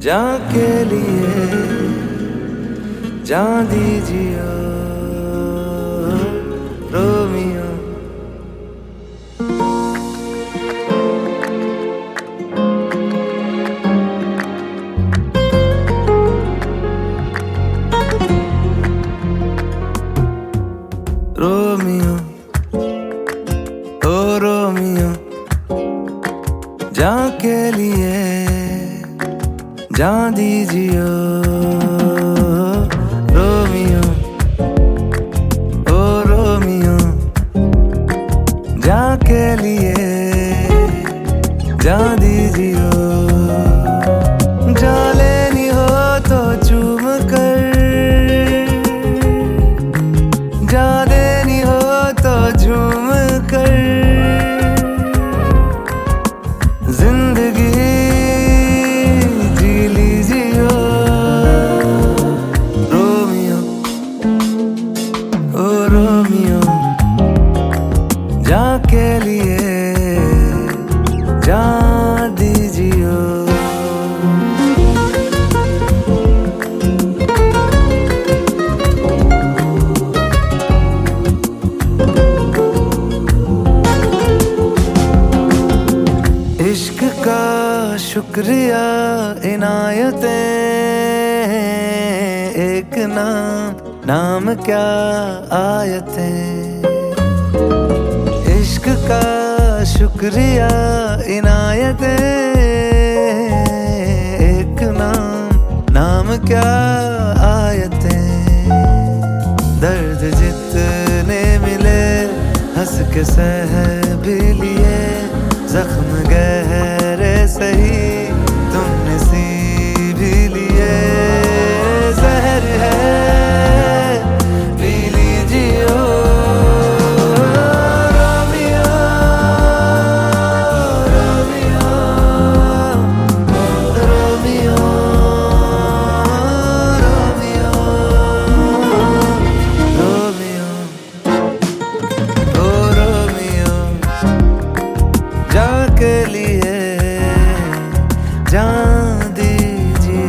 जाके लिए जान दीजिए रोमियो। रोमियो ओ रोमियो, जाके लिए जान दीजिए रोमियो। ओ रोमियो, जाके लिए जान दीजिए। जा लेनी हो तो चूम कर, जा देनी हो तो झूम कर, जिंदगी जी लीजिए रोमियो। ओ रोमियो, जाके लिए जान दीजिए। इश्क का शुक्रिया इनायतें, एक नाम क्या आयतें। इश्क का शुक्रिया इनायतें, एक नाम क्या आयतें। दर्द जितने मिले हंस के सह भी लिए, जख्म गहरे सही तुमने सी भी लिए। जहर है पी लीजिए Romeo. Romeo Romeo Romeo Romeo ओ रोमियो, जाके लिए जान दीजिए।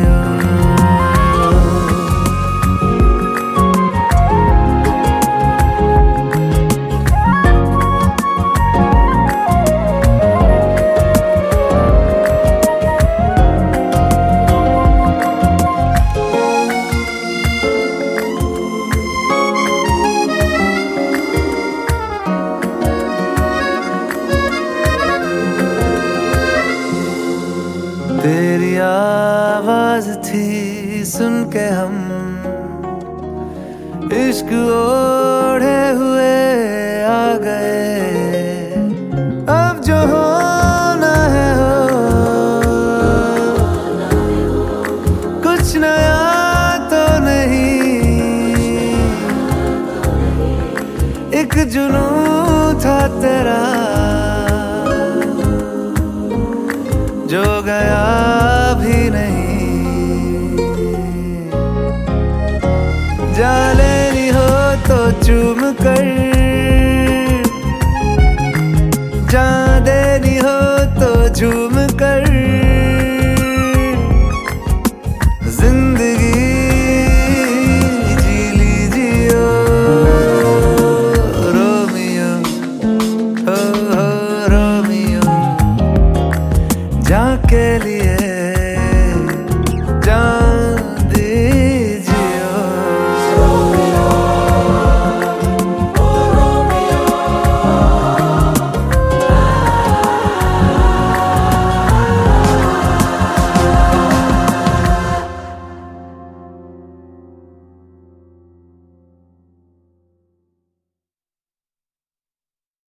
तेरी आवाज थी सुन के हम इश्क ओढ़े हुए आ गए। अब जो होना है हो, कुछ नया तो नहीं। एक जुनून था तेरा जो गया भी नहीं। जा लेनी हो तो चूम कर, जा देनी हो तो झूम कर,